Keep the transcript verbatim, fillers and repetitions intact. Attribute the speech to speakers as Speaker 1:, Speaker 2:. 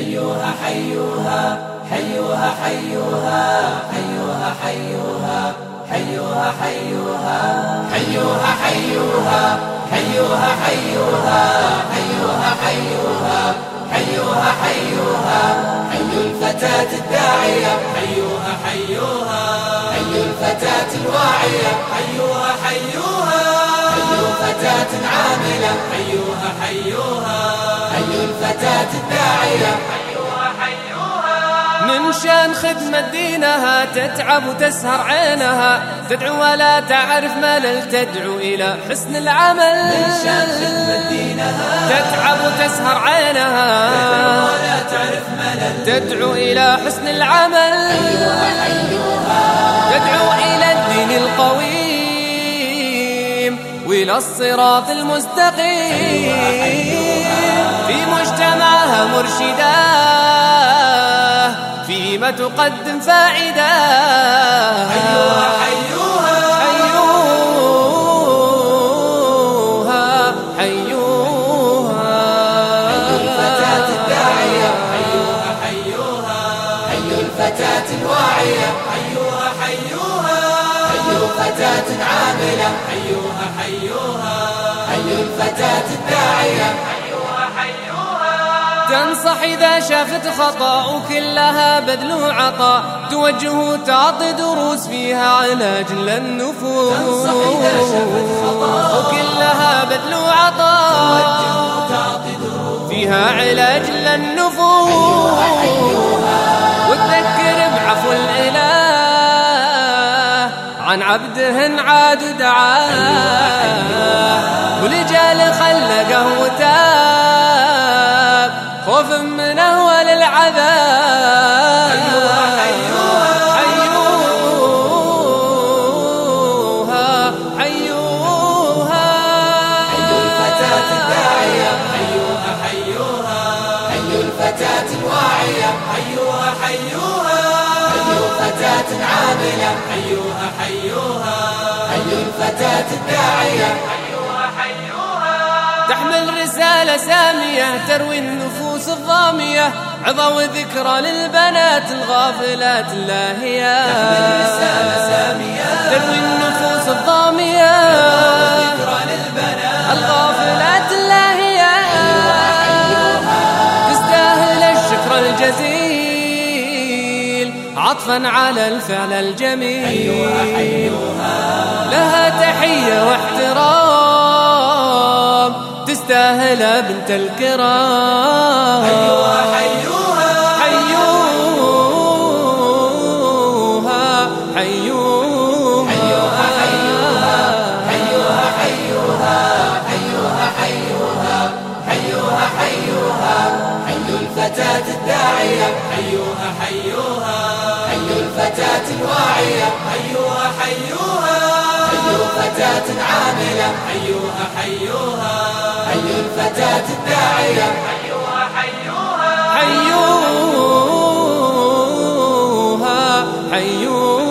Speaker 1: حيوها حيوها حيوها حيوها حيوها حيوها حيوها حيوها حيوها حيوها حيوها حيوها حيوها حيوها حيوها حيوها حي الفتاة الداعية حيوها حيوها حي الفتاة الواعية حيوها حيوها حي فتاة عاملة حيوها حيوها حي الفتاة الداعية حيوها حيوها
Speaker 2: من شان خدمة دينها تتعب وتسهر عينها تدعو ولا تعرف ملل تدعو إلى حسن العمل
Speaker 1: من شان خدمة دينها
Speaker 2: تتعب وتسهر عينها
Speaker 1: تدعو ولا تعرف ملل
Speaker 2: تدعو إلى حسن العمل
Speaker 1: حيوها حيوها
Speaker 2: تدعو إلى الدين القويم وإلى الصراط المستقيم في مجتمعها مرشدة فيما تقدم فائدة
Speaker 1: حيوها حيوها
Speaker 2: حيوها حيوها
Speaker 1: حي الفتاة الداعية حيوها حيوها حي الفتاة الواعية حيوها حيوها حي فتاة عاملة حيوها حيوها حي الفتاة الداعية حيوها حيوها
Speaker 2: تنصح إذا شافت خطأ وكلها بذل وعطاء توجه وتعطي دروس فيها علاج للنفوس
Speaker 1: تنصح إذا شافت خطأ
Speaker 2: وكلها بذل وعطاء
Speaker 1: وتعطي دروس
Speaker 2: فيها علاج للنفوس وتذكر بعفو الإله عن عبدهن عاد ودعاه ولجال خلقه وتاب خوف منه وللعذاب
Speaker 1: حيوها
Speaker 2: حيوها حيوها
Speaker 1: حي الفتاة الداعية حيوها حيوها حي الفتاة الواعية حيوها حيوها حي فتاة عاملة حيوها حيوها حي الفتاة الداعية حيوها حيوها
Speaker 2: تحمل رسالة سامية تروي النفوس الضامية عظة وذكرى للبنات الغافلات اللاهية
Speaker 1: تحمل رسالة سامية
Speaker 2: تروي النفوس الضامية
Speaker 1: ذكرى للبنات
Speaker 2: الغافلات اللاهية تستاهل الشكر الجزيل عطفا على الفعل الجميل
Speaker 1: حيوها حيوها
Speaker 2: لها تحية واحترام تستاهل بنت الكرام
Speaker 1: حيوها حيوها
Speaker 2: حيوها حيوها
Speaker 1: حيوها حيوها حيوها حيوها حيوها حيوها حيوها حي الفتاة الداعية حيوها حيوها حي الفتاة الواعية حيوها حيوها حي فتاة عاملة حيوها حيوها حي الفتاة الداعية حيوها حيوها
Speaker 2: حيوها حيوها